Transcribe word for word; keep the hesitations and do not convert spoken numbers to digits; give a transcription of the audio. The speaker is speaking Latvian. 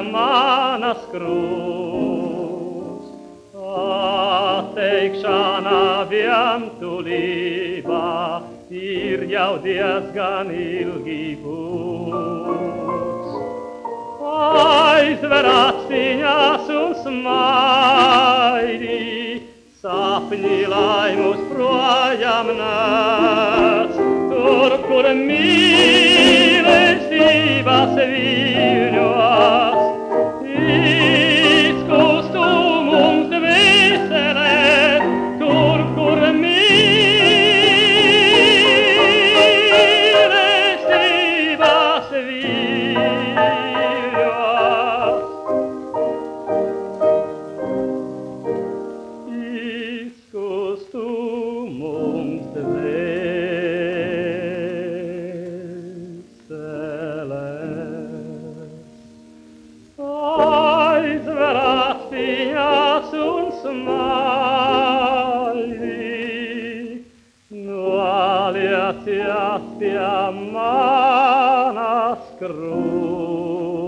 manas krūs. Atteikšana vientulībā ir jau diezgan ilgi būs. Aizver aciņās un smaidi, sapņi lai mūs projām nes, tur, kur mīlestības viļņos, izkustu mums dvēselē, tur, kur mīlestības viļņos. Izkustu mums dvēseles, aizver aciņās un smaidi, nolieciet pie manas krūs.